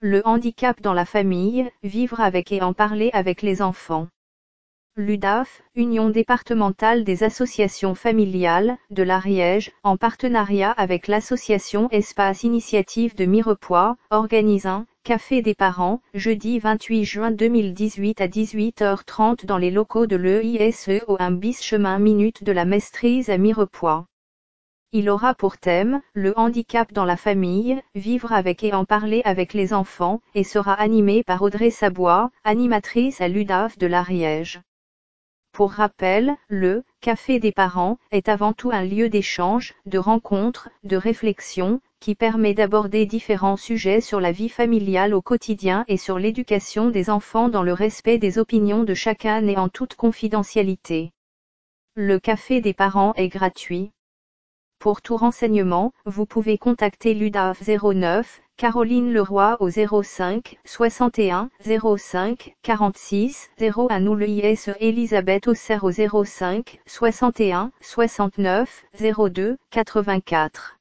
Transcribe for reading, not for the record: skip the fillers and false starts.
Le handicap dans la famille, vivre avec et en parler avec les enfants. L'UDAF, Union départementale des associations familiales, de l'Ariège, en partenariat avec l'association Espace Initiative de Mirepoix, organise un Café des parents, jeudi 28 juin 2018 à 18h30 dans les locaux de l'EISE au 1 bis chemin Minute de la Mestrise à Mirepoix. Il aura pour thème, le handicap dans la famille, vivre avec et en parler avec les enfants, et sera animé par Audrey Sabois, animatrice à l'UDAF de l'Ariège. Pour rappel, le Café des parents est avant tout un lieu d'échange, de rencontre, de réflexion, qui permet d'aborder différents sujets sur la vie familiale au quotidien et sur l'éducation des enfants dans le respect des opinions de chacun et en toute confidentialité. Le Café des parents est gratuit. Pour tout renseignement, vous pouvez contacter l'UDAF 09, Caroline Leroy au 05 61 05 46 01 ou l'EISE Elisabeth Auxerre au 05 61 69 02 84.